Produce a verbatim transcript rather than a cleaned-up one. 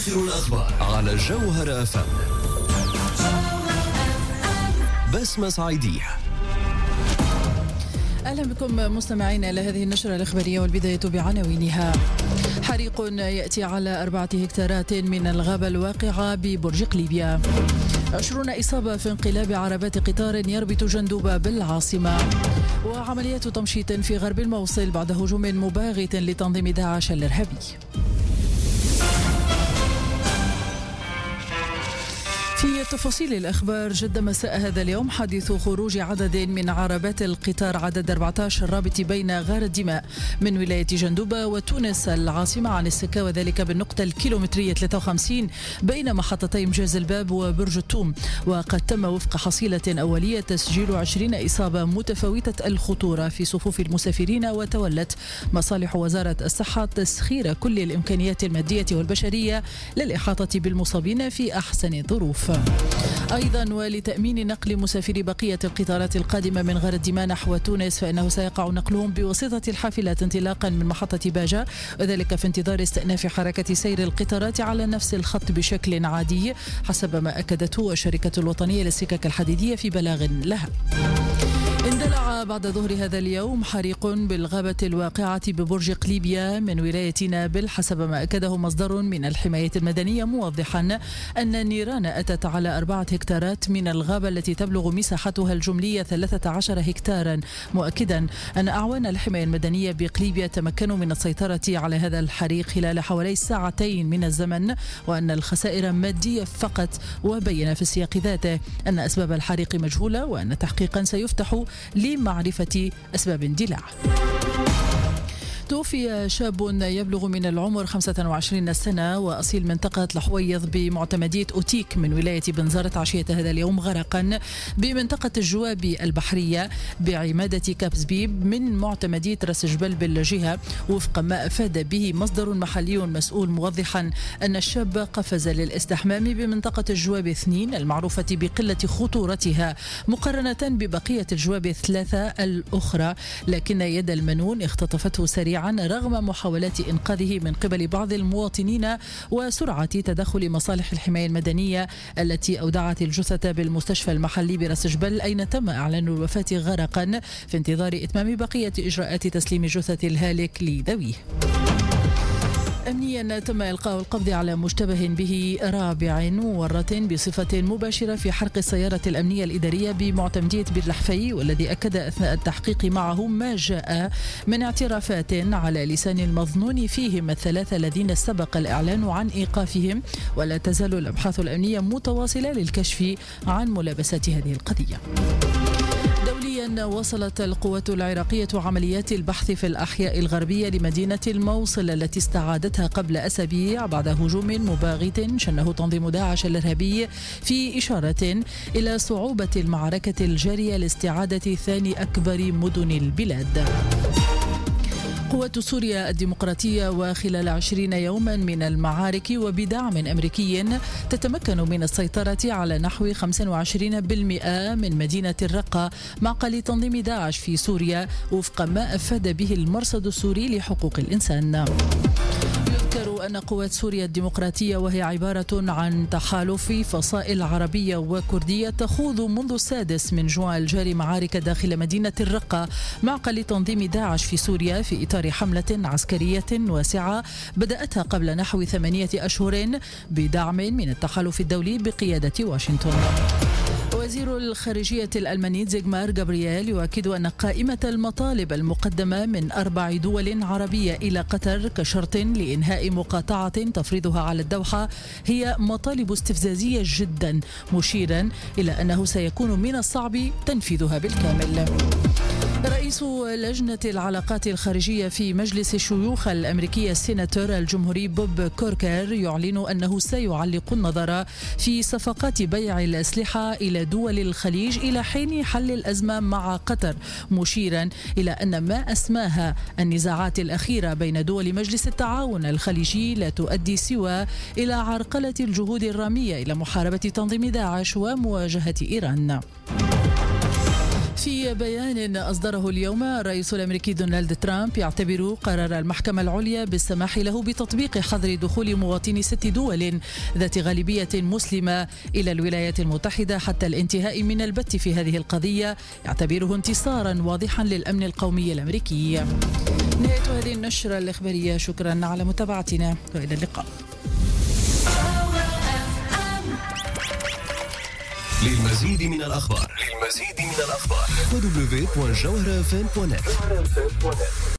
آخر الأخبار على الجوهرة أف أم. بسمة صعيدية. أهلا بكم مستمعين إلى هذه النشرة الإخبارية، والبداية بعناوينها. حريق يأتي على أربعة هكتارات من الغابة الواقعة ببرج قليبية. عشرون إصابة في انقلاب عربات قطار يربط جندوبة بالعاصمة. وعمليات تمشيط في غرب الموصل بعد هجوم مباغت لتنظيم داعش الإرهابي. في تفاصيل الأخبار، جد مساء هذا اليوم حديث خروج عدد من عربات القطار عدد أربعة عشر الرابط بين غار الدماء من ولاية جندوبة وتونس العاصمة عن السكة، وذلك بالنقطة الكيلومترية ثلاثة وخمسين بين محطتي مجاز الباب وبرج التوم. وقد تم وفق حصيلة أولية تسجيل عشرين إصابة متفاوتة الخطورة في صفوف المسافرين، وتولت مصالح وزارة الصحة تسخير كل الإمكانيات المادية والبشرية للإحاطة بالمصابين في أحسن الظروف. أيضا ولتأمين نقل مسافري بقية القطارات القادمة من غار الدماء نحو تونس، فإنه سيقع نقلهم بواسطة الحافلات انطلاقا من محطة باجة، وذلك في انتظار استئناف حركة سير القطارات على نفس الخط بشكل عادي، حسب ما أكدته الشركة الوطنية للسكك الحديدية في بلاغ لها. اندلع بعد ظهر هذا اليوم حريق بالغابة الواقعة ببرج قليبية من ولاية نابل، حسب ما أكده مصدر من الحماية المدنية، موضحا أن النيران أتت على أربعة هكتارات من الغابة التي تبلغ مساحتها الجملية ثلاثة عشر هكتارا، مؤكدا أن أعوان الحماية المدنية بقليبية تمكنوا من السيطرة على هذا الحريق خلال حوالي ساعتين من الزمن، وأن الخسائر مادية فقط. وبين في السياق ذاته أن أسباب الحريق مجهولة، وأن تحقيقا سيفتح لمعرفة أسباب اندلاع. توفي شاب يبلغ من العمر خمسة وعشرين سنة وأصيل منطقة الحويض بمعتمدية أوتيك من ولاية بنزرت عشية هذا اليوم غرقا بمنطقة الجواب البحرية بعمادة كابزبيب من معتمدية راس جبل بالجهة، وفق ما أفاد به مصدر محلي مسؤول، موضحا أن الشاب قفز للاستحمام بمنطقة الجواب اثنين المعروفة بقلة خطورتها مقارنة ببقية الجواب الثلاثة الأخرى، لكن يد المنون اختطفته سريعا رغم محاولات إنقاذه من قبل بعض المواطنين وسرعة تدخل مصالح الحماية المدنية التي أودعت الجثة بالمستشفى المحلي براس جبل، أين تم إعلان الوفاة غرقا في انتظار إتمام بقية إجراءات تسليم جثة الهالك لذويه. أمنيا تم إلقاء القبض على مشتبه به رابع ورة بصفة مباشرة في حرق السيارة الأمنية الإدارية بمعتمدية باللحفي، والذي أكد أثناء التحقيق معه ما جاء من اعترافات على لسان المظنون فيهم الثلاثة الذين سبق الإعلان عن إيقافهم، ولا تزال الأبحاث الأمنية متواصلة للكشف عن ملابسات هذه القضية. دوليا وصلت القوات العراقية عمليات البحث في الأحياء الغربية لمدينة الموصل التي استعادتها قبل أسابيع بعد هجوم مباغت شنه تنظيم داعش الإرهابي، في إشارة إلى صعوبة المعركة الجارية لاستعادة ثاني أكبر مدن البلاد. قوات سوريا الديمقراطية وخلال عشرين يوما من المعارك وبدعم أمريكي تتمكن من السيطرة على نحو خمسة وعشرين بالمئة من مدينة الرقة معقل تنظيم داعش في سوريا، وفق ما أفاد به المرصد السوري لحقوق الإنسان. يذكر أن قوات سوريا الديمقراطية، وهي عبارة عن تحالف فصائل عربية وكردية، تخوض منذ السادس من جوان الجاري معارك داخل مدينة الرقة معقل تنظيم داعش في سوريا في إطار حملة عسكرية واسعة بدأتها قبل نحو ثمانية أشهر بدعم من التحالف الدولي بقيادة واشنطن. وزير الخارجية الألماني زيغمار جابرييل يؤكد أن قائمة المطالب المقدمة من أربع دول عربية إلى قطر كشرط لإنهاء مقاطعة تفرضها على الدوحة هي مطالب استفزازية جدا، مشيرا إلى أنه سيكون من الصعب تنفيذها بالكامل. رئيس لجنة العلاقات الخارجية في مجلس الشيوخ الأمريكي السيناتور الجمهوري بوب كوركر يعلن أنه سيعلق النظر في صفقات بيع الأسلحة إلى دول الخليج إلى حين حل الأزمة مع قطر، مشيرا إلى أن ما أسماها النزاعات الأخيرة بين دول مجلس التعاون الخليجي لا تؤدي سوى إلى عرقلة الجهود الرامية إلى محاربة تنظيم داعش ومواجهة إيران. في بيان أصدره اليوم الرئيس الأمريكي دونالد ترامب يعتبر قرار المحكمة العليا بالسماح له بتطبيق حظر دخول مواطني ست دول ذات غالبية مسلمة إلى الولايات المتحدة حتى الانتهاء من البت في هذه القضية يعتبره انتصارا واضحا للأمن القومي الأمريكي. نهاية هذه النشرة الإخبارية، شكرا على متابعتنا وإلى اللقاء. للمزيد من الأخبار للمزيد من الأخبار دبليو دبليو دوت جوهرة اف ام دوت نت.